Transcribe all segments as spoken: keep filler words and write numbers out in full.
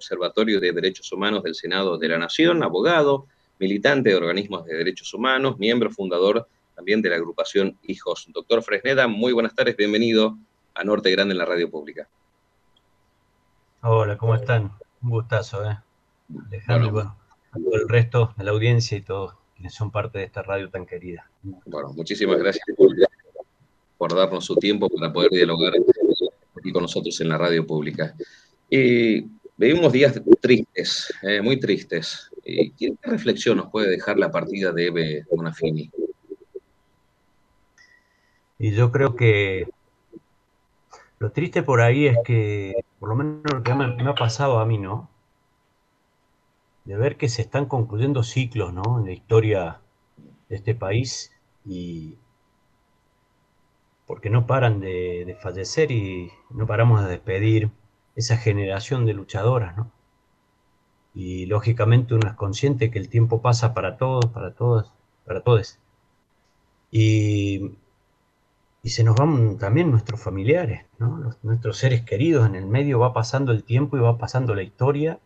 Observatorio de Derechos Humanos del Senado de la Nación, abogado, militante de organismos de derechos humanos, miembro fundador también de la agrupación Hijos. Doctor Fresneda, muy buenas tardes, bienvenido a Norte Grande en la Radio Pública. Hola, ¿cómo están? Un gustazo, ¿eh? Alejandro, Bueno, y bueno, a todo el resto de la audiencia y todos quienes son parte de esta radio tan querida. bueno muchísimas gracias por, por darnos su tiempo para poder dialogar aquí con nosotros en la Radio Pública. Y vivimos días tristes, eh, muy tristes. ¿Y qué reflexión nos puede dejar la partida de Eve Bonafini? Y yo creo que lo triste por ahí es que, por lo menos lo que me, me ha pasado a mí, ¿no? De ver que se están concluyendo ciclos, ¿no? En la historia de este país y porque no paran de, de fallecer y no paramos de despedir esa generación de luchadoras, ¿no? Y lógicamente uno es consciente que el tiempo pasa para todos, para todas, para todos. Y, y se nos van también nuestros familiares, ¿no? Los, nuestros seres queridos. En el medio va pasando el tiempo y va pasando la historia.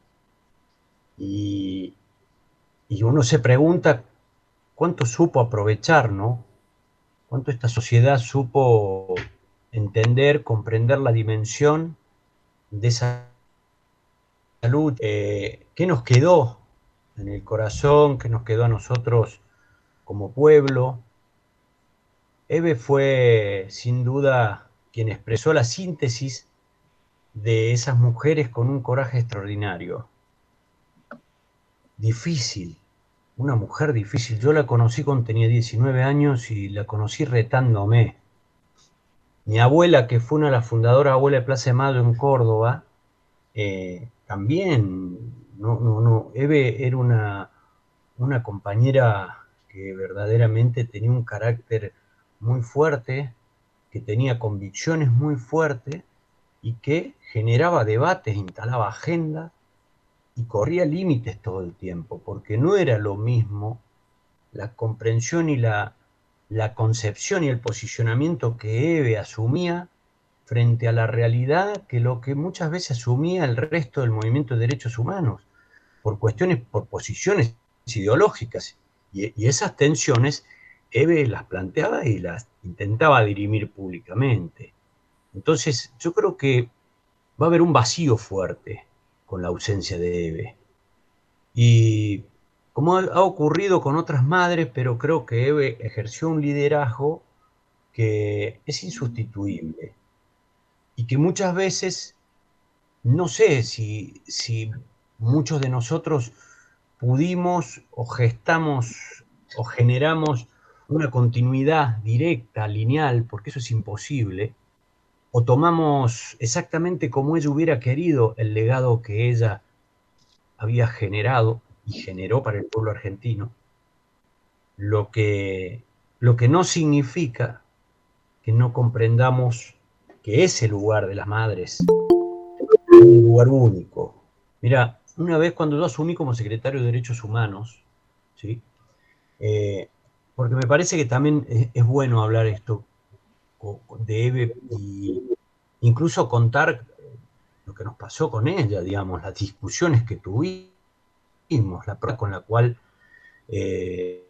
Y, y uno se pregunta cuánto supo aprovechar, ¿no? Cuánto esta sociedad supo entender, comprender la dimensión de esa lucha. Eh, ¿Qué nos quedó en el corazón? ¿Qué nos quedó a nosotros como pueblo? Eve fue sin duda quien expresó la síntesis de esas mujeres con un coraje extraordinario. Difícil, una mujer difícil. Yo la conocí cuando tenía diecinueve años y la conocí retándome. Mi abuela, que fue una de las fundadoras, abuela de Plaza de Mayo en Córdoba, eh, también, no, no, no, Eve era una, una compañera que verdaderamente tenía un carácter muy fuerte, que tenía convicciones muy fuertes y que generaba debates, instalaba agendas y corría límites todo el tiempo, porque no era lo mismo la comprensión y la, la concepción y el posicionamiento que Eve asumía frente a la realidad que lo que muchas veces asumía el resto del movimiento de derechos humanos, por cuestiones, por posiciones ideológicas. Y, y esas tensiones Eve las planteaba y las intentaba dirimir públicamente. Entonces, yo creo que va a haber un vacío fuerte con la ausencia de Eve. Y como ha ocurrido con otras madres, pero creo que Eve ejerció un liderazgo que es insustituible y que muchas veces, no sé si, si muchos de nosotros pudimos o gestamos o generamos una continuidad directa, lineal, porque eso es imposible, o tomamos exactamente como ella hubiera querido el legado que ella había generado y generó para el pueblo argentino, lo que, lo que no significa que no comprendamos que ese lugar de las madres es un lugar único. Mira, una vez cuando yo asumí como secretario de Derechos Humanos, ¿sí? Eh, porque me parece que también es, es bueno hablar esto de Eve y incluso contar lo que nos pasó con ella, digamos, las discusiones que tuvimos, la prueba con la cual eh,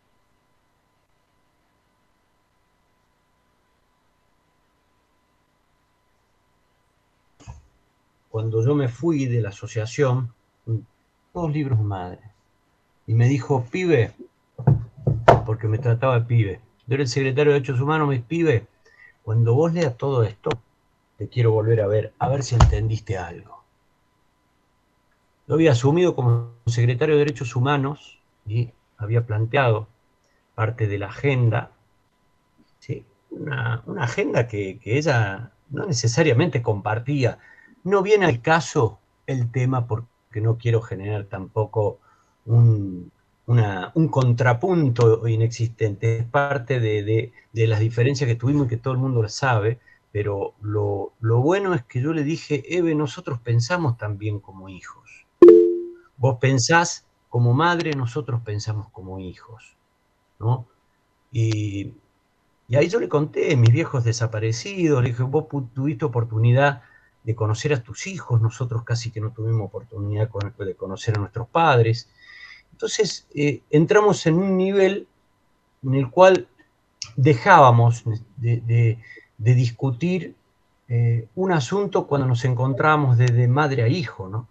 cuando yo me fui de la asociación, dos libros madre, y me dijo, pibe, porque me trataba de pibe, yo era el secretario de Derechos Humanos, mis pibe, cuando vos leas todo esto, te quiero volver a ver, a ver si entendiste algo. Yo había asumido como secretario de Derechos Humanos y había planteado parte de la agenda, ¿sí? una, una agenda que, que ella no necesariamente compartía. No viene al caso el tema porque no quiero generar tampoco un, una, un contrapunto inexistente. Es parte de, de, de las diferencias que tuvimos y que todo el mundo lo sabe, pero lo, lo bueno es que yo le dije, Eve, nosotros pensamos también como hijos. Vos pensás como madre, nosotros pensamos como hijos, ¿no? Y, y ahí yo le conté, mis viejos desaparecidos, le dije, vos tuviste oportunidad de conocer a tus hijos, nosotros casi que no tuvimos oportunidad de conocer a nuestros padres. Entonces eh, entramos en un nivel en el cual dejábamos de, de, de discutir eh, un asunto cuando nos encontrábamos desde madre a hijo, ¿no?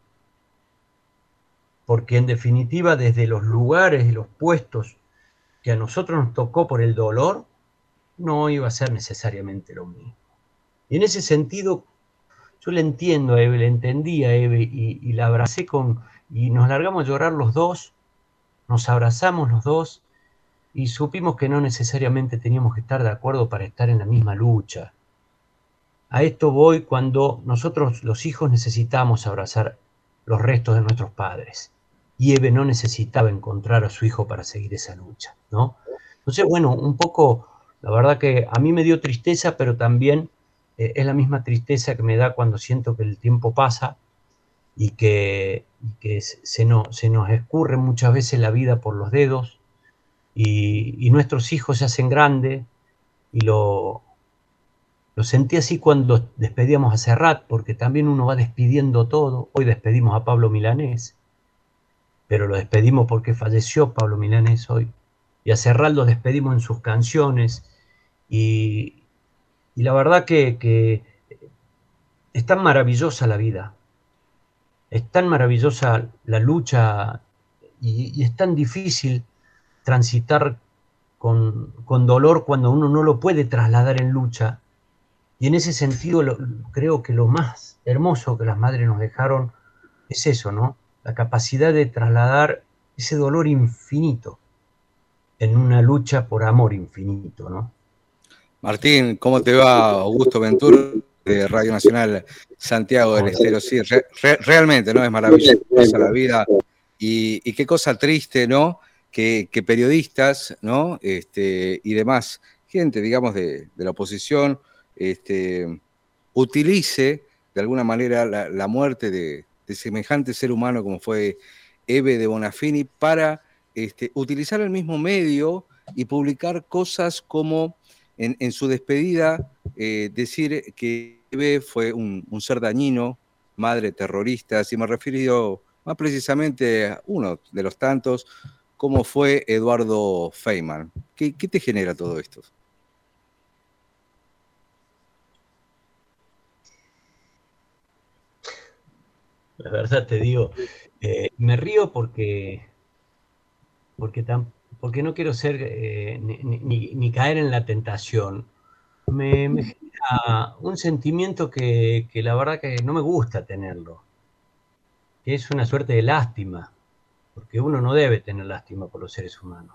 Porque en definitiva desde los lugares y los puestos que a nosotros nos tocó por el dolor, no iba a ser necesariamente lo mismo. Y en ese sentido, yo le entiendo a Eve, le entendí a Eve y, y la abracé con, y nos largamos a llorar los dos, nos abrazamos los dos y supimos que no necesariamente teníamos que estar de acuerdo para estar en la misma lucha. A esto voy cuando nosotros los hijos necesitamos abrazar los restos de nuestros padres y Eve no necesitaba encontrar a su hijo para seguir esa lucha, ¿no? Entonces, bueno, un poco, la verdad que a mí me dio tristeza, pero también eh, es la misma tristeza que me da cuando siento que el tiempo pasa y que, y que se, no, se nos escurre muchas veces la vida por los dedos y, y nuestros hijos se hacen grandes y lo, lo sentí así cuando despedíamos a Serrat, porque también uno va despidiendo todo. Hoy despedimos a Pablo Milanés, pero lo despedimos porque falleció Pablo Milanés hoy. Y a Serrat lo despedimos en sus canciones. Y, y la verdad que, que es tan maravillosa la vida, es tan maravillosa la lucha y, y es tan difícil transitar con, con dolor cuando uno no lo puede trasladar en lucha. Y en ese sentido lo, creo que lo más hermoso que las madres nos dejaron es eso, ¿no? La capacidad de trasladar ese dolor infinito en una lucha por amor infinito, ¿no? Martín, ¿cómo te va? Augusto Ventura, de Radio Nacional Santiago del Estero. Sí, re, re, realmente, ¿no? Es maravillosa la vida. Y, y qué cosa triste, ¿no? Que, que periodistas, ¿no? Este, y demás, gente, digamos, de, de la oposición, este, utilice de alguna manera la, la muerte de, de semejante ser humano como fue Eve de Bonafini para este, utilizar el mismo medio y publicar cosas como en, en su despedida, eh, decir que Eve fue un, un ser dañino, madre terrorista, si me refiero más precisamente a uno de los tantos, como fue Eduardo Feynman. ¿Qué, qué te genera todo esto? La verdad te digo, eh, me río porque, porque, tan, porque no quiero ser eh, ni, ni, ni caer en la tentación. Me, me genera un sentimiento que, que la verdad que no me gusta tenerlo, que es una suerte de lástima, porque uno no debe tener lástima por los seres humanos.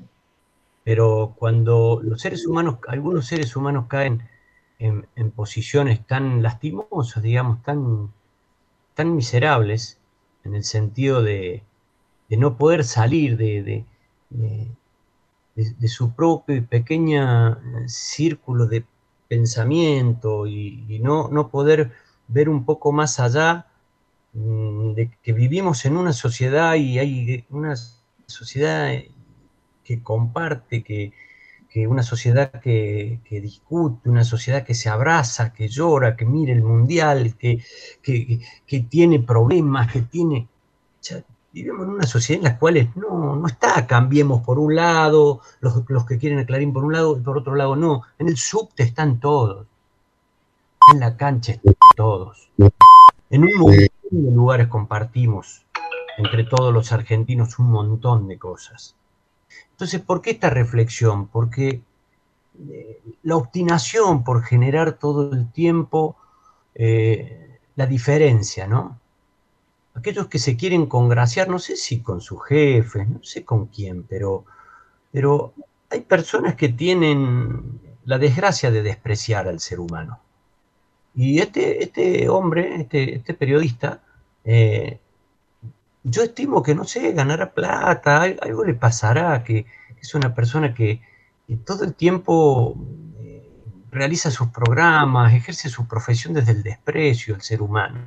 Pero cuando los seres humanos, algunos seres humanos caen en, en posiciones tan lastimosas, digamos, tan, tan miserables, en el sentido de, de no poder salir de, de, de, de, de su propio y pequeño círculo de pensamiento y, y no, no poder ver un poco más allá de que vivimos en una sociedad y hay una sociedad que comparte, que, que una sociedad que, que discute, una sociedad que se abraza, que llora, que mira el mundial, que, que, que tiene problemas, que tiene... Ya, vivimos en una sociedad en la cual no, no está, cambiemos por un lado, los, los que quieren a Clarín por un lado y por otro lado no. En el subte están todos, en la cancha están todos. En un montón de lugares compartimos entre todos los argentinos un montón de cosas. Entonces, ¿por qué esta reflexión? Porque eh, la obstinación por generar todo el tiempo eh, la diferencia, ¿no? Aquellos que se quieren congraciar, no sé si con sus jefes, no sé con quién, pero, pero hay personas que tienen la desgracia de despreciar al ser humano. Y este, este hombre, este, este periodista, eh, yo estimo que, no sé, ganará plata, algo le pasará, que es una persona que, que todo el tiempo eh, realiza sus programas, ejerce su profesión desde el desprecio al ser humano.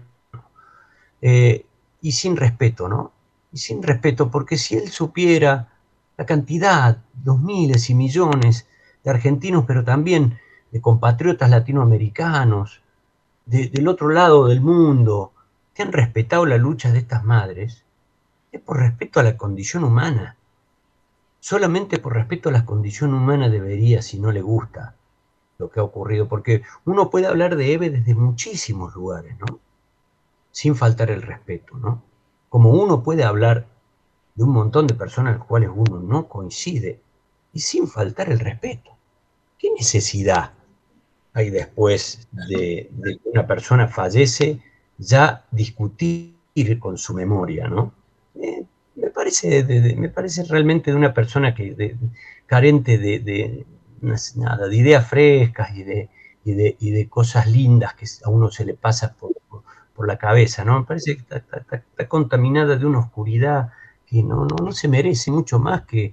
Eh, y sin respeto, ¿no? Y sin respeto, porque si él supiera la cantidad, los miles y millones de argentinos, pero también de compatriotas latinoamericanos, de, del otro lado del mundo, que han respetado la lucha de estas madres, es por respeto a la condición humana. Solamente por respeto a la condición humana debería, si no le gusta lo que ha ocurrido, porque uno puede hablar de Eve desde muchísimos lugares, ¿no? Sin faltar el respeto, ¿no? Como uno puede hablar de un montón de personas con las cuales uno no coincide y sin faltar el respeto. ¿Qué necesidad hay después de, de que una persona fallece ya discutir con su memoria, ¿no? Eh, me, parece de, de, me parece realmente de una persona que de, carente de, de, nada, de ideas frescas y de, y, de, y de cosas lindas que a uno se le pasa por, por, por la cabeza, ¿no? Me parece que está, está, está contaminada de una oscuridad que no, no, no se merece mucho más que...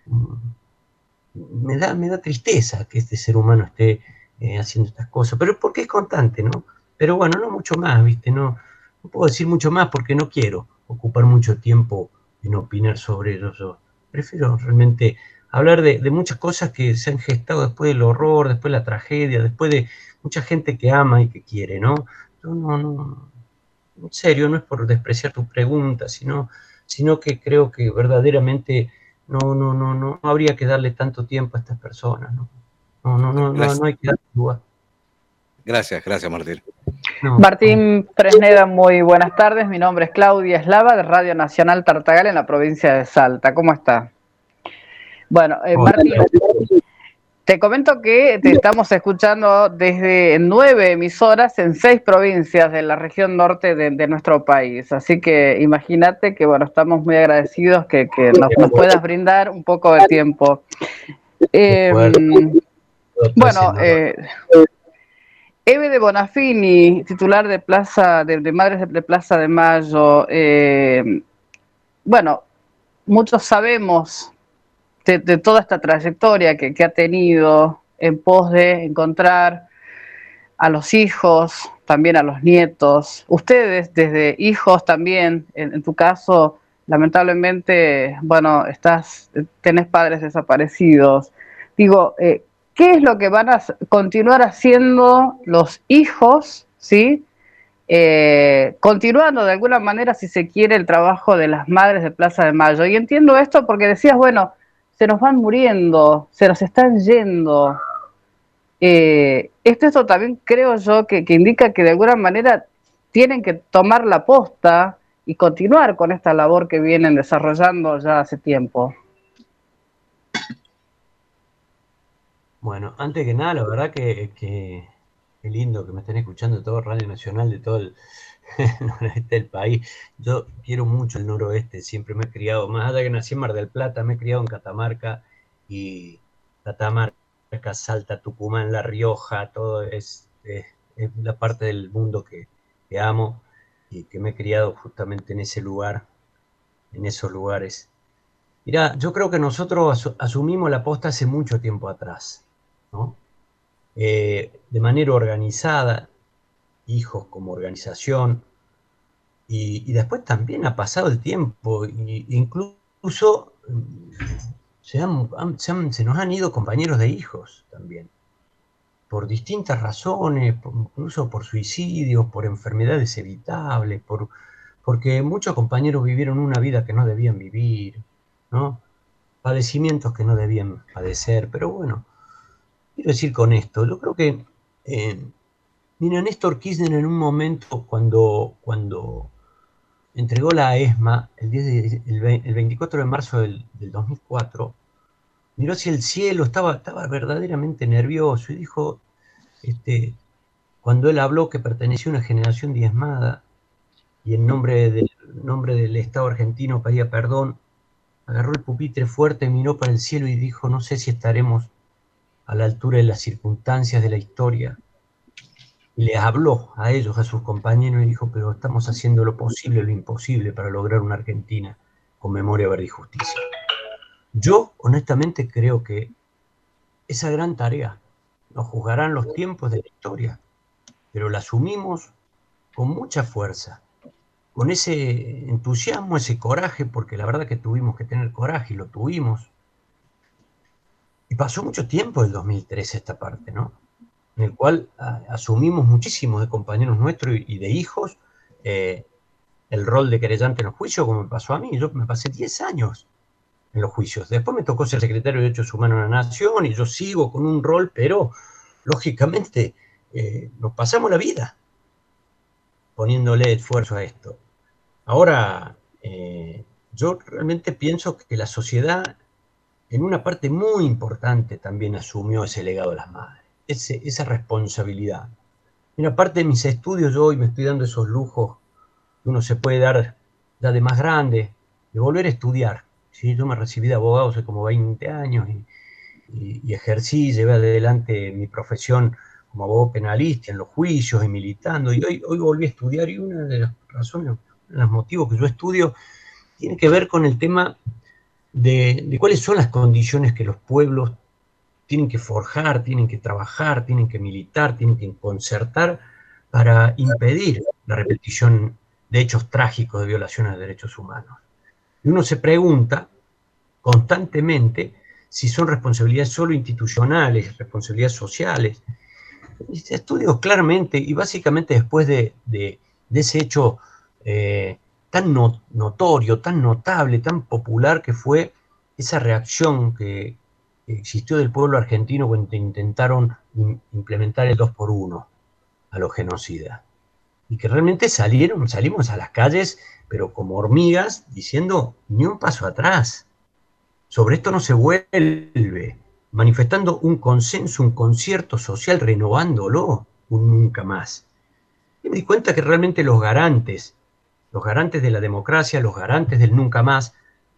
Me da, me da tristeza que este ser humano esté eh, haciendo estas cosas, pero porque es constante, ¿no? Pero bueno, no mucho más, ¿viste? No, no puedo decir mucho más porque no quiero ocupar mucho tiempo en opinar sobre ello. Yo prefiero realmente hablar de, de muchas cosas que se han gestado después del horror, después de la tragedia, después de mucha gente que ama y que quiere, ¿no? Yo no, no, en serio, no es por despreciar tu pregunta, sino, sino que creo que verdaderamente no, no, no, no habría que darle tanto tiempo a estas personas, ¿no? No, no, no, no, no hay que darle lugar. Gracias, gracias Martín. No, Martín no. Fresneda, muy buenas tardes. Mi nombre es Claudia Eslava, de Radio Nacional Tartagal, en la provincia de Salta. ¿Cómo está? Bueno, eh, Martín, te comento que te estamos escuchando desde nueve emisoras en seis provincias de la región norte de, de nuestro país. Así que imagínate que, bueno, estamos muy agradecidos que, que nos, nos puedas brindar un poco de tiempo. Eh, bueno, eh, Eve de Bonafini, titular de Plaza de, de Madres de Plaza de Mayo. Eh, bueno, muchos sabemos de, de toda esta trayectoria que, que ha tenido en pos de encontrar a los hijos, también a los nietos. Ustedes, desde hijos también, en, en tu caso, lamentablemente, bueno, estás, tenés padres desaparecidos. Digo, eh, ¿qué es lo que van a continuar haciendo los hijos, sí? Eh, continuando de alguna manera, si se quiere, el trabajo de las madres de Plaza de Mayo. Y entiendo esto porque decías, bueno, se nos van muriendo, se nos están yendo. Eh, esto, esto también creo yo que, que indica que de alguna manera tienen que tomar la posta y continuar con esta labor que vienen desarrollando ya hace tiempo. Bueno, antes que nada, la verdad que, que qué lindo que me estén escuchando todo Radio Nacional de todo el noroeste del país. Yo quiero mucho el noroeste, siempre me he criado, más allá que nací en Mar del Plata, me he criado en Catamarca y Catamarca, Salta, Tucumán, La Rioja, todo es, es, es la parte del mundo que, que amo y que me he criado justamente en ese lugar, en esos lugares. Mirá, yo creo que nosotros asumimos la posta hace mucho tiempo atrás, ¿no? Eh, de manera organizada, hijos como organización, y, y después también ha pasado el tiempo, y, incluso se, han, han, se, han, se nos han ido compañeros de hijos también, por distintas razones, por, incluso por suicidios, por enfermedades evitables, por, porque muchos compañeros vivieron una vida que no debían vivir, ¿no? Padecimientos que no debían padecer, pero bueno, quiero decir con esto, yo creo que, eh, mira, Néstor Kirchner en un momento cuando, cuando entregó la ESMA el, diez de, el, el veinticuatro de marzo del, del dos mil cuatro, miró hacia el cielo, estaba, estaba verdaderamente nervioso y dijo, este, cuando él habló que pertenecía a una generación diezmada y en nombre del, nombre del Estado argentino pedía perdón, agarró el pupitre fuerte, miró para el cielo y dijo, no sé si estaremos a la altura de las circunstancias de la historia. Y les habló a ellos, a sus compañeros, y dijo, pero estamos haciendo lo posible, lo imposible para lograr una Argentina con memoria, verdad y justicia. Yo, honestamente, creo que esa gran tarea nos juzgarán los tiempos de la historia, pero la asumimos con mucha fuerza, con ese entusiasmo, ese coraje, porque la verdad que tuvimos que tener coraje y lo tuvimos. Y pasó mucho tiempo del dos mil trece esta parte, ¿no? en el cual a, asumimos muchísimos de compañeros nuestros y, y de hijos eh, el rol de querellante en los juicios, como me pasó a mí. Yo me pasé diez años en los juicios. Después me tocó ser secretario de Derechos Humanos de la Nación y yo sigo con un rol, pero lógicamente eh, nos pasamos la vida poniéndole esfuerzo a esto. Ahora, eh, yo realmente pienso que la sociedad, en una parte muy importante, también asumió ese legado de las madres, ese, esa responsabilidad. En una parte de mis estudios, yo hoy me estoy dando esos lujos que uno se puede dar ya de más grande, de volver a estudiar. ¿Sí? Yo me recibí de abogado hace como veinte años y, y, y ejercí, llevé adelante mi profesión como abogado penalista en los juicios y militando, y hoy, hoy volví a estudiar, y una de las razones, uno de los motivos que yo estudio tiene que ver con el tema de, de cuáles son las condiciones que los pueblos tienen que forjar, tienen que trabajar, tienen que militar, tienen que concertar para impedir la repetición de hechos trágicos de violaciones de derechos humanos. Y uno se pregunta constantemente si son responsabilidades solo institucionales, responsabilidades sociales. Estudios claramente, y básicamente después de, de, de ese hecho eh, tan not, notorio, tan notable, tan popular que fue esa reacción que existió del pueblo argentino cuando intentaron implementar el dos por uno a los genocidas. Y que realmente salieron, salimos a las calles, pero como hormigas, diciendo ni un paso atrás. Sobre esto no se vuelve, manifestando un consenso, un concierto social, renovándolo, un nunca más. Y me di cuenta que realmente los garantes, los garantes de la democracia, los garantes del nunca más,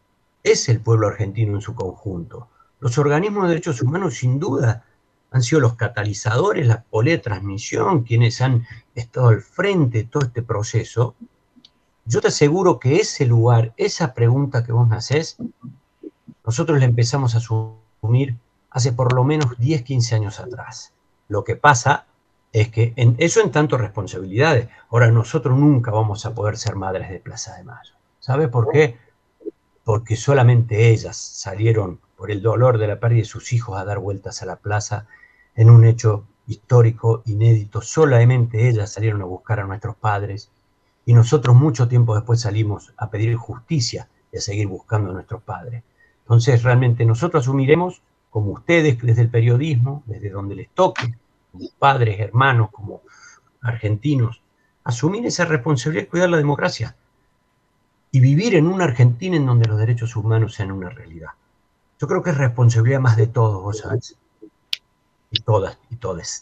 es el pueblo argentino en su conjunto. Los organismos de derechos humanos, sin duda, han sido los catalizadores, la polea de transmisión, quienes han estado al frente de todo este proceso. Yo te aseguro que ese lugar, esa pregunta que vos me hacés, nosotros la empezamos a asumir hace por lo menos diez, quince años atrás. Lo que pasa es que en, eso en tanto responsabilidades. Ahora, nosotros nunca vamos a poder ser madres de Plaza de Mayo. ¿Sabe por qué? Porque solamente ellas salieron por el dolor de la pérdida de sus hijos a dar vueltas a la plaza en un hecho histórico, inédito. Solamente ellas salieron a buscar a nuestros padres y nosotros mucho tiempo después salimos a pedir justicia y a seguir buscando a nuestros padres. Entonces realmente nosotros asumiremos, como ustedes desde el periodismo, desde donde les toque, como padres, hermanos, como argentinos, asumir esa responsabilidad de cuidar la democracia y vivir en una Argentina en donde los derechos humanos sean una realidad. Yo creo que es responsabilidad más de todos, vos sabés, y todas, y todes.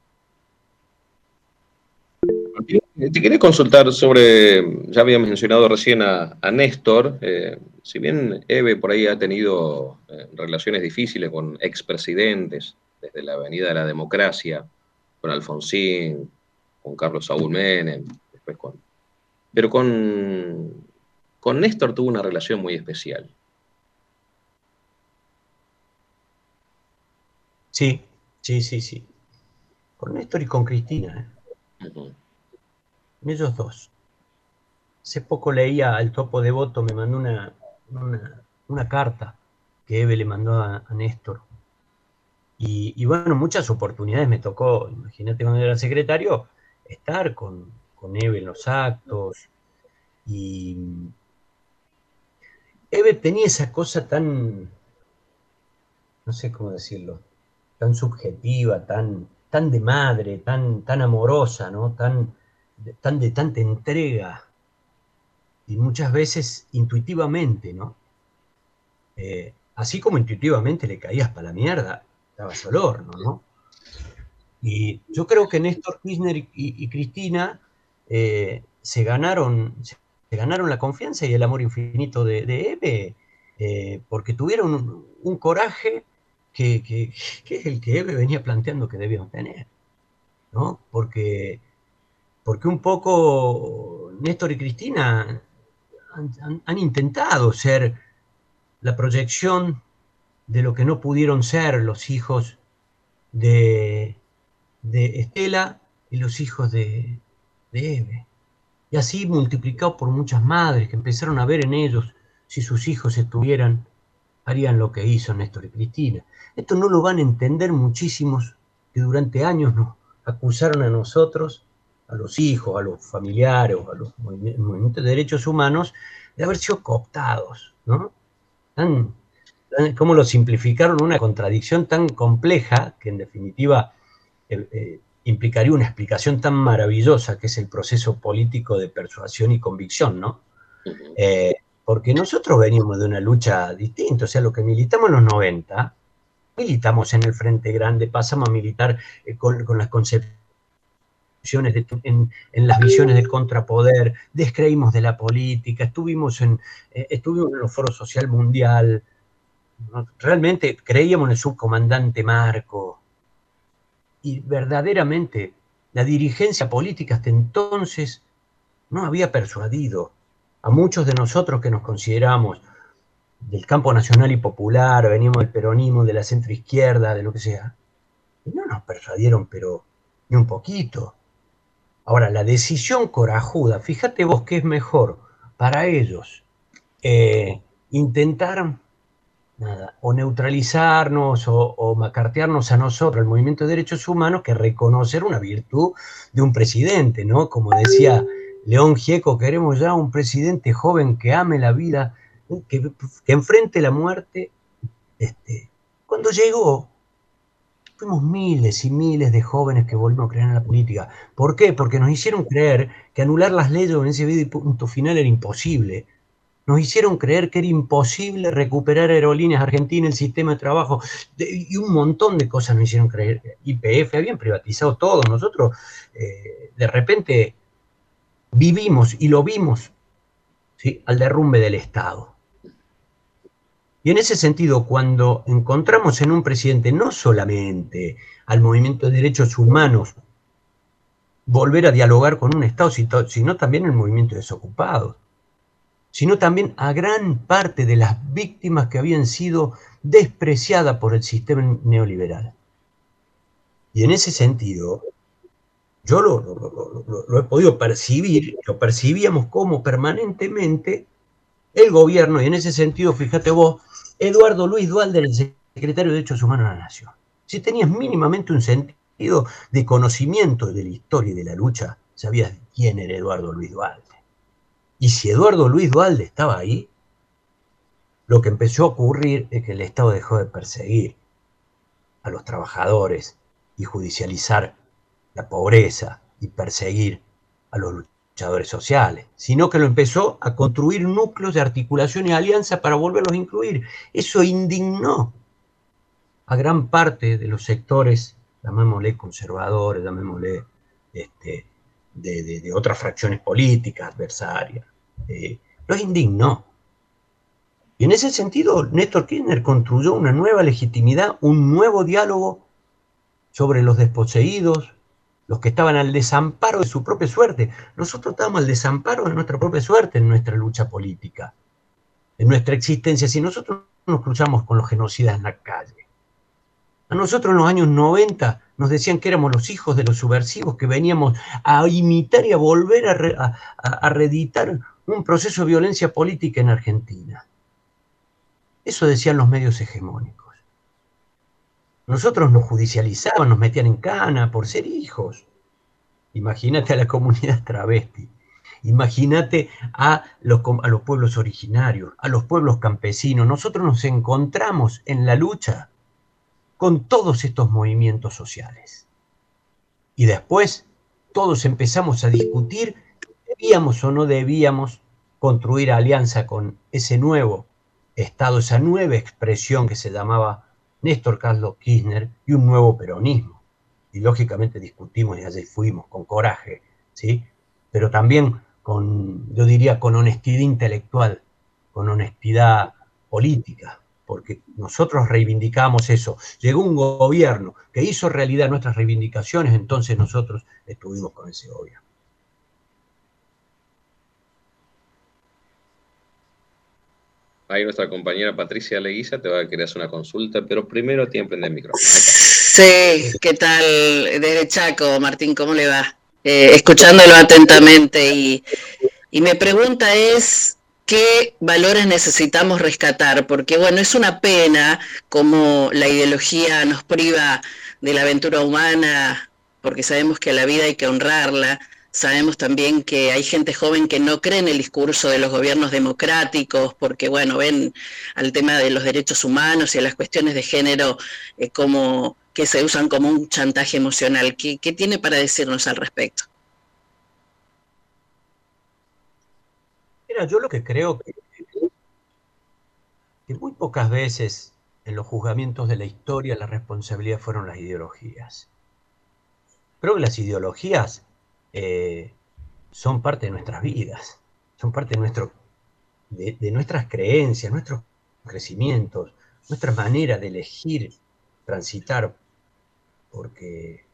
Te quería consultar sobre, ya había mencionado recién a, a Néstor, eh, si bien Eve por ahí ha tenido eh, relaciones difíciles con expresidentes, desde la Avenida de la Democracia, con Alfonsín, con Carlos Saúl Menem, después con... Pero con, con Néstor tuvo una relación muy especial. Sí, sí, sí, sí. Con Néstor y con Cristina. ¿eh? Uh-huh. Ellos dos. Hace poco leía al Topo Devoto, me mandó una, una, una carta que Eve le mandó a, a Néstor. Y, y bueno, muchas oportunidades me tocó, imagínate cuando era secretario, estar con, con Eve en los actos. Y Eve tenía esa cosa tan, no sé cómo decirlo, tan subjetiva, tan, tan de madre, tan, tan amorosa, ¿no? Tan, de, tan de tanta entrega. Y muchas veces intuitivamente, ¿no? Eh, así como intuitivamente le caías para la mierda, dabas al horno, ¿no? Y yo creo que Néstor Kirchner y, y, y Cristina eh, se, ganaron, se, se ganaron la confianza y el amor infinito de, de Eve, eh, porque tuvieron un, un coraje que, que, que es el que Eve venía planteando que debíamos tener, ¿no? Porque, porque un poco Néstor y Cristina Han, han, han intentado ser la proyección de lo que no pudieron ser los hijos de, de Estela y los hijos de, de Eve. Y así multiplicado por muchas madres que empezaron a ver en ellos, si sus hijos estuvieran, harían lo que hizo Néstor y Cristina. Esto no lo van a entender muchísimos que durante años nos acusaron a nosotros, a los hijos, a los familiares, a los movimientos de derechos humanos, de haber sido cooptados, ¿no? Tan, tan, ¿Cómo lo simplificaron? Una contradicción tan compleja que en definitiva eh, eh, implicaría una explicación tan maravillosa que es el proceso político de persuasión y convicción, ¿no? Eh, porque nosotros venimos de una lucha distinta, o sea, lo que militamos en los noventa, militamos en el Frente Grande, pasamos a militar eh, con, con las concepciones, de, en, en las visiones del contrapoder, descreímos de la política, estuvimos en, eh, estuvimos en el Foro Social Mundial, ¿no? Realmente creíamos en el subcomandante Marco, y verdaderamente la dirigencia política hasta entonces no había persuadido a muchos de nosotros que nos consideramos del campo nacional y popular, venimos del peronismo, de la centroizquierda, de lo que sea, y no nos persuadieron, pero ni un poquito. Ahora, la decisión corajuda, fíjate vos qué es mejor para ellos, eh, intentar nada, o neutralizarnos o, o macartearnos a nosotros, el movimiento de derechos humanos, que reconocer una virtud de un presidente, ¿no? Como decía León Gieco, queremos ya un presidente joven que ame la vida, que, que enfrente la muerte. Este, cuando llegó, fuimos miles y miles de jóvenes que volvimos a creer en la política. ¿Por qué? Porque nos hicieron creer que anular las leyes en ese video y punto final era imposible. Nos hicieron creer que era imposible recuperar Aerolíneas Argentinas, el sistema de trabajo, de, y un montón de cosas nos hicieron creer. Y P F, habían privatizado todo. Nosotros, eh, de repente, vivimos y lo vimos, ¿sí?, al derrumbe del Estado. Y en ese sentido, cuando encontramos en un presidente no solamente al movimiento de derechos humanos volver a dialogar con un Estado, sino también el movimiento de desocupados, sino también a gran parte de las víctimas que habían sido despreciadas por el sistema neoliberal. Y en ese sentido, yo lo, lo, lo, lo, lo he podido percibir, lo percibíamos como permanentemente el gobierno, y en ese sentido, fíjate vos, Eduardo Luis Duhalde era el secretario de Derechos Humanos de la Nación. Si tenías mínimamente un sentido de conocimiento de la historia y de la lucha, sabías quién era Eduardo Luis Duhalde. Y si Eduardo Luis Duhalde estaba ahí, lo que empezó a ocurrir es que el Estado dejó de perseguir a los trabajadores y judicializar la pobreza y perseguir a los luchadores sociales, sino que lo empezó a construir núcleos de articulación y alianza para volverlos a incluir. Eso indignó a gran parte de los sectores, llamémosle conservadores, llamémosle este, de, de, de otras fracciones políticas adversarias. Eh, los indignó. Y en ese sentido, Néstor Kirchner construyó una nueva legitimidad, un nuevo diálogo sobre los desposeídos, los que estaban al desamparo de su propia suerte. Nosotros estábamos al desamparo de nuestra propia suerte en nuestra lucha política, en nuestra existencia. Si nosotros nos cruzamos con los genocidas en la calle, a nosotros en los años noventa nos decían que éramos los hijos de los subversivos, que veníamos a imitar y a volver a, re, a, a reeditar un proceso de violencia política en Argentina. Eso decían los medios hegemónicos. Nosotros nos judicializaban, nos metían en cana por ser hijos. Imagínate a la comunidad travesti, imagínate a los, a los pueblos originarios, a los pueblos campesinos. Nosotros nos encontramos en la lucha con todos estos movimientos sociales. Y después todos empezamos a discutir, ¿debíamos o no debíamos construir alianza con ese nuevo Estado, esa nueva expresión que se llamaba Néstor Carlos Kirchner y un nuevo peronismo? Y lógicamente discutimos y allí fuimos con coraje, ¿sí? Pero también con, yo diría, con honestidad intelectual, con honestidad política, porque nosotros reivindicamos eso. Llegó un gobierno que hizo realidad nuestras reivindicaciones, entonces nosotros estuvimos con ese gobierno. Ahí nuestra compañera Patricia Leguiza te va a querer hacer una consulta, pero primero tiene que prender el micrófono. Sí, ¿qué tal? Desde Chaco, Martín, ¿cómo le va? Eh, escuchándolo atentamente y, y mi pregunta es, ¿qué valores necesitamos rescatar? Porque, bueno, es una pena como la ideología nos priva de la aventura humana, porque sabemos que la vida hay que honrarla. Sabemos también que hay gente joven que no cree en el discurso de los gobiernos democráticos, porque, bueno, ven al tema de los derechos humanos y a las cuestiones de género eh, como que se usan como un chantaje emocional. ¿Qué, qué tiene para decirnos al respecto? Mira, yo lo que creo que, que muy pocas veces en los juzgamientos de la historia la responsabilidad fueron las ideologías. Creo que las ideologías eh, son parte de nuestras vidas, son parte de, nuestro, de, de nuestras creencias, nuestros crecimientos, nuestra manera de elegir, transitar, porque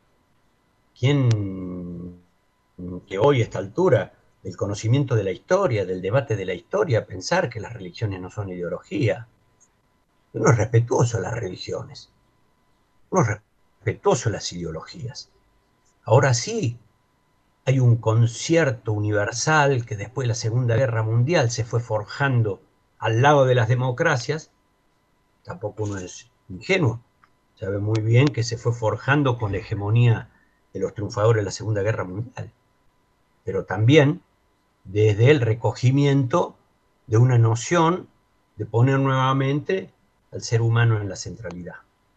¿quién que hoy a esta altura del conocimiento de la historia, del debate de la historia, pensar que las religiones no son ideología? Uno es respetuoso de las religiones, uno es respetuoso de las ideologías. Ahora sí, hay un concierto universal que después de la Segunda Guerra Mundial se fue forjando al lado de las democracias. Tampoco uno es ingenuo, sabe muy bien que se fue forjando con la hegemonía de los triunfadores de la Segunda Guerra Mundial, pero también desde el recogimiento de una noción de poner nuevamente al ser humano en la centralidad.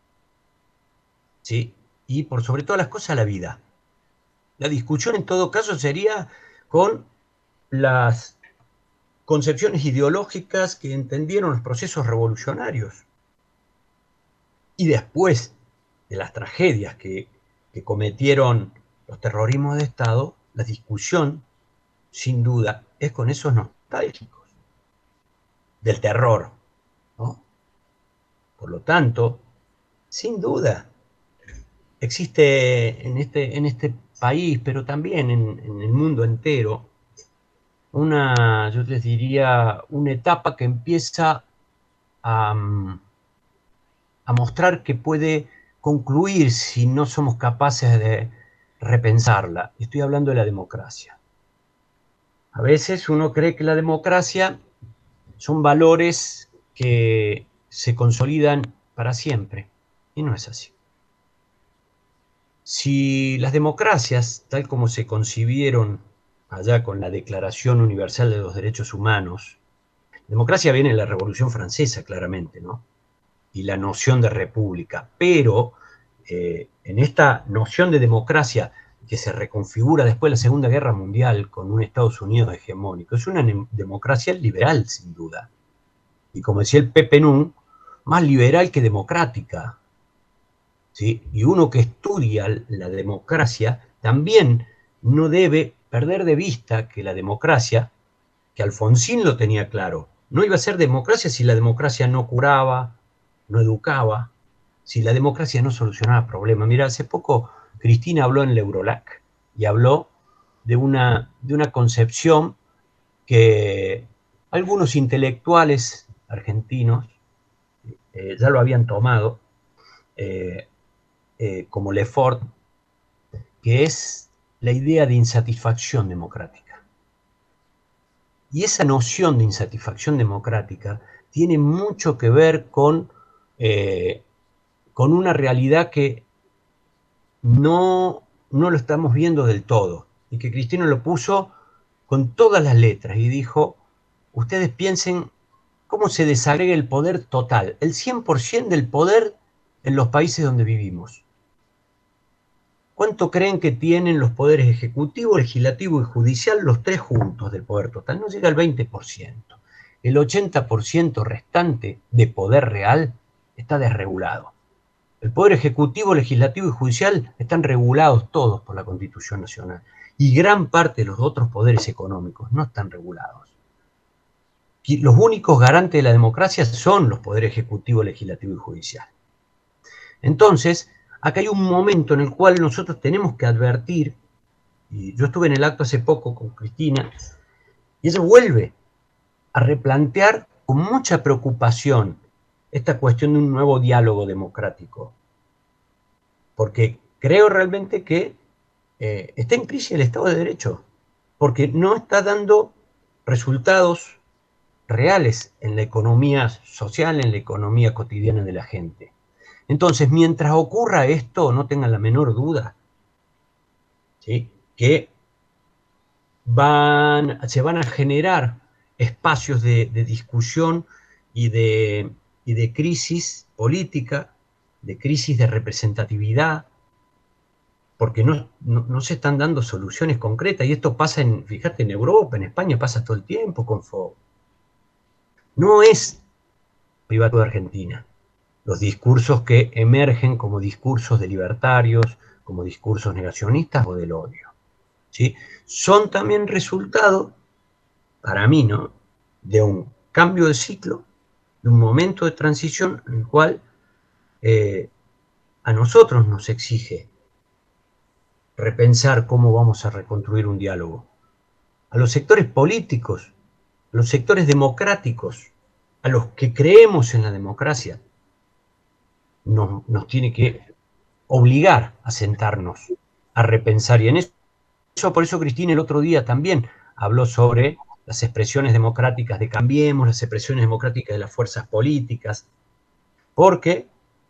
¿Sí? Y por sobre todas las cosas, la vida. La discusión en todo caso sería con las concepciones ideológicas que entendieron los procesos revolucionarios. Y después de las tragedias que, que cometieron los terrorismos de Estado, la discusión, sin duda, es con esos nostálgicos del terror, ¿no? Por lo tanto, sin duda, existe en este, en este país, pero también en, en el mundo entero, una, yo les diría, una etapa que empieza a, a mostrar que puede concluir si no somos capaces de repensarla. Estoy hablando de la democracia. A veces uno cree que la democracia son valores que se consolidan para siempre, y no es así. Si las democracias, tal como se concibieron allá con la Declaración Universal de los Derechos Humanos, democracia viene de la Revolución Francesa, claramente, ¿no? Y la noción de república, pero eh, en esta noción de democracia que se reconfigura después de la Segunda Guerra Mundial con un Estados Unidos hegemónico, es una democracia liberal, sin duda. Y como decía el Pepe Nun, más liberal que democrática. ¿Sí? Y uno que estudia la democracia también no debe perder de vista que la democracia, que Alfonsín lo tenía claro, no iba a ser democracia si la democracia no curaba, no educaba, si la democracia no solucionaba problemas. Mira, hace poco Cristina habló en el Eurolac y habló de una, de una concepción que algunos intelectuales argentinos eh, ya lo habían tomado, eh, eh, como Lefort, que es la idea de insatisfacción democrática. Y esa noción de insatisfacción democrática tiene mucho que ver con, eh, con una realidad que no, no lo estamos viendo del todo, y que Cristina lo puso con todas las letras y dijo, ustedes piensen cómo se desagrega el poder total, el cien por ciento del poder en los países donde vivimos. ¿Cuánto creen que tienen los poderes ejecutivo, legislativo y judicial, los tres juntos del poder total? No llega al veinte por ciento. El ochenta por ciento restante de poder real está desregulado. El poder ejecutivo, legislativo y judicial están regulados todos por la Constitución Nacional. Y gran parte de los otros poderes económicos no están regulados. Los únicos garantes de la democracia son los poderes ejecutivo, legislativo y judicial. Entonces, acá hay un momento en el cual nosotros tenemos que advertir, y yo estuve en el acto hace poco con Cristina, y ella vuelve a replantear con mucha preocupación esta cuestión de un nuevo diálogo democrático. Porque creo realmente que eh, está en crisis el Estado de Derecho, porque no está dando resultados reales en la economía social, en la economía cotidiana de la gente. Entonces, mientras ocurra esto, no tengan la menor duda, ¿sí?, que van, se van a generar espacios de, de discusión y de, y de crisis política, de crisis de representatividad, porque no, no, no se están dando soluciones concretas, y esto pasa, en, fíjate, en Europa, en España pasa todo el tiempo con Fogo. No es privado de Argentina. Los discursos que emergen como discursos de libertarios, como discursos negacionistas o del odio, ¿sí?, son también resultado, para mí, ¿no?, de un cambio de ciclo, de un momento de transición en el cual eh, a nosotros nos exige repensar cómo vamos a reconstruir un diálogo. A los sectores políticos, a los sectores democráticos, a los que creemos en la democracia, nos, nos tiene que obligar a sentarnos, a repensar. Y en eso, por eso Cristina el otro día también habló sobre las expresiones democráticas de Cambiemos, las expresiones democráticas de las fuerzas políticas, porque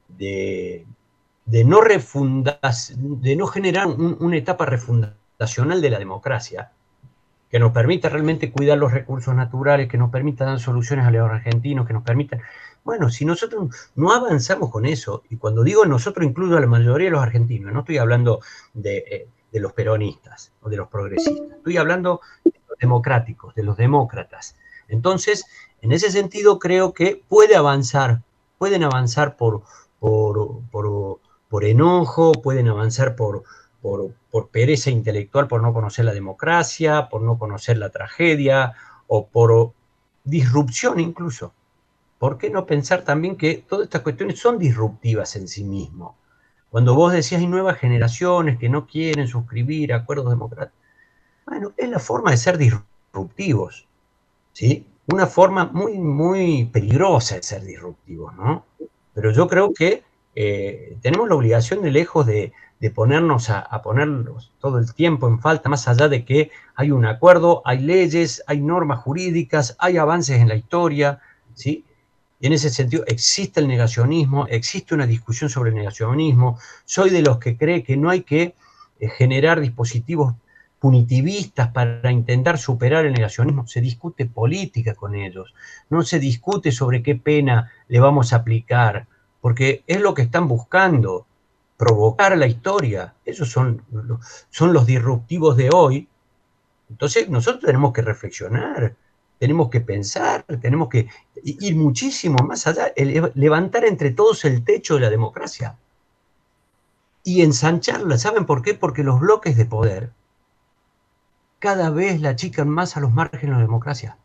de, de, no, refundas, de no generar un, una etapa refundacional de la democracia, que nos permita realmente cuidar los recursos naturales, que nos permita dar soluciones a los argentinos, que nos permita... Bueno, si nosotros no avanzamos con eso, y cuando digo nosotros incluyo a la mayoría de los argentinos, no estoy hablando de, eh, de los peronistas o de los progresistas, estoy hablando de los democráticos, de los demócratas. Entonces, en ese sentido creo que puede avanzar, pueden avanzar por, por, por, por enojo, pueden avanzar por, por, por pereza intelectual, por no conocer la democracia, por no conocer la tragedia, o por disrupción incluso. ¿Por qué no pensar también que todas estas cuestiones son disruptivas en sí mismas? Cuando vos decías hay nuevas generaciones que no quieren suscribir acuerdos democráticos, bueno, es la forma de ser disruptivos, ¿sí? Una forma muy, muy peligrosa de ser disruptivos, ¿no? Pero yo creo que eh, tenemos la obligación de lejos de, de ponernos a, a ponernos todo el tiempo en falta, más allá de que hay un acuerdo, hay leyes, hay normas jurídicas, hay avances en la historia, ¿sí? Y en ese sentido existe el negacionismo, existe una discusión sobre el negacionismo. Soy de los que cree que no hay que eh, generar dispositivos punitivistas para intentar superar el negacionismo. Se discute política con ellos, no se discute sobre qué pena le vamos a aplicar, porque es lo que están buscando, provocar la historia. Esos son, son los disruptivos de hoy. Entonces nosotros tenemos que reflexionar, tenemos que pensar, tenemos que ir muchísimo más allá, levantar entre todos el techo de la democracia y ensancharla. ¿Saben por qué? Porque los bloques de poder cada vez la achican más a los márgenes de la democracia.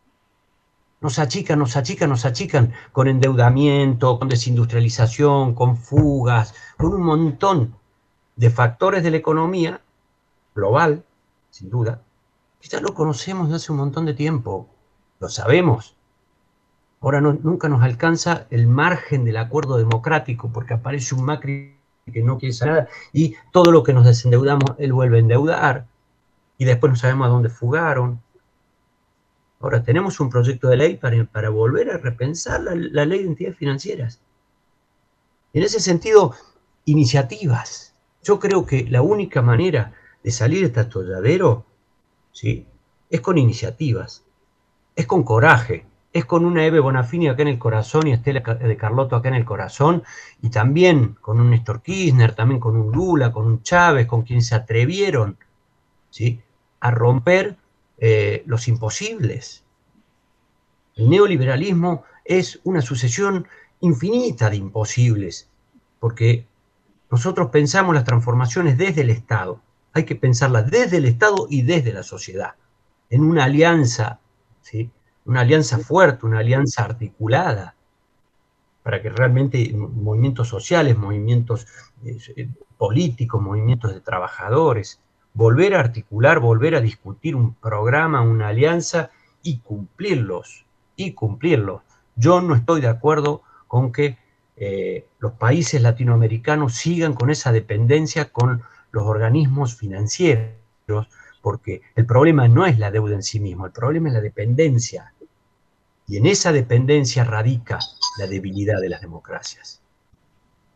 Nos achican, nos achican, nos achican con endeudamiento, con desindustrialización, con fugas, con un montón de factores de la economía global, sin duda, que ya lo conocemos desde hace un montón de tiempo. Lo sabemos. Ahora no, nunca nos alcanza el margen del acuerdo democrático, porque aparece un Macri que no quiere saber nada, y todo lo que nos desendeudamos, él vuelve a endeudar, y después no sabemos a dónde fugaron. Ahora tenemos un proyecto de ley para, para volver a repensar la, la ley de entidades financieras. En ese sentido, iniciativas. Yo creo que la única manera de salir de este atolladero, ¿sí?, es con iniciativas. Es con coraje, es con una Eve Bonafini acá en el corazón y Estela de Carlotto acá en el corazón, y también con un Néstor Kirchner, también con un Lula, con un Chávez, con quienes se atrevieron, ¿sí?, a romper eh, los imposibles. El neoliberalismo es una sucesión infinita de imposibles, porque nosotros pensamos las transformaciones desde el Estado, hay que pensarlas desde el Estado y desde la sociedad, en una alianza, ¿sí?, una alianza fuerte, una alianza articulada, para que realmente movimientos sociales, movimientos eh, políticos, movimientos de trabajadores, volver a articular, volver a discutir un programa, una alianza y cumplirlos, y cumplirlos. Yo no estoy de acuerdo con que eh, los países latinoamericanos sigan con esa dependencia con los organismos financieros, porque el problema no es la deuda en sí mismo, el problema es la dependencia. Y en esa dependencia radica la debilidad de las democracias.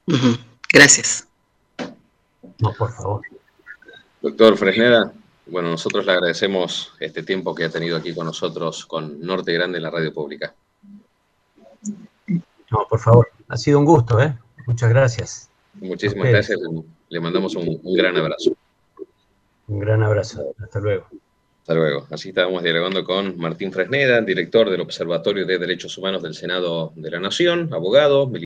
Uh-huh. Gracias. No, por favor. Doctor Fresneda, bueno, nosotros le agradecemos este tiempo que ha tenido aquí con nosotros, con Norte Grande en la radio pública. No, por favor. Ha sido un gusto, ¿eh? Muchas gracias. Muchísimas gracias. Le mandamos un, un gran abrazo. Un gran abrazo. Hasta luego. Hasta luego. Así estábamos dialogando con Martín Fresneda, director del Observatorio de Derechos Humanos del Senado de la Nación, abogado,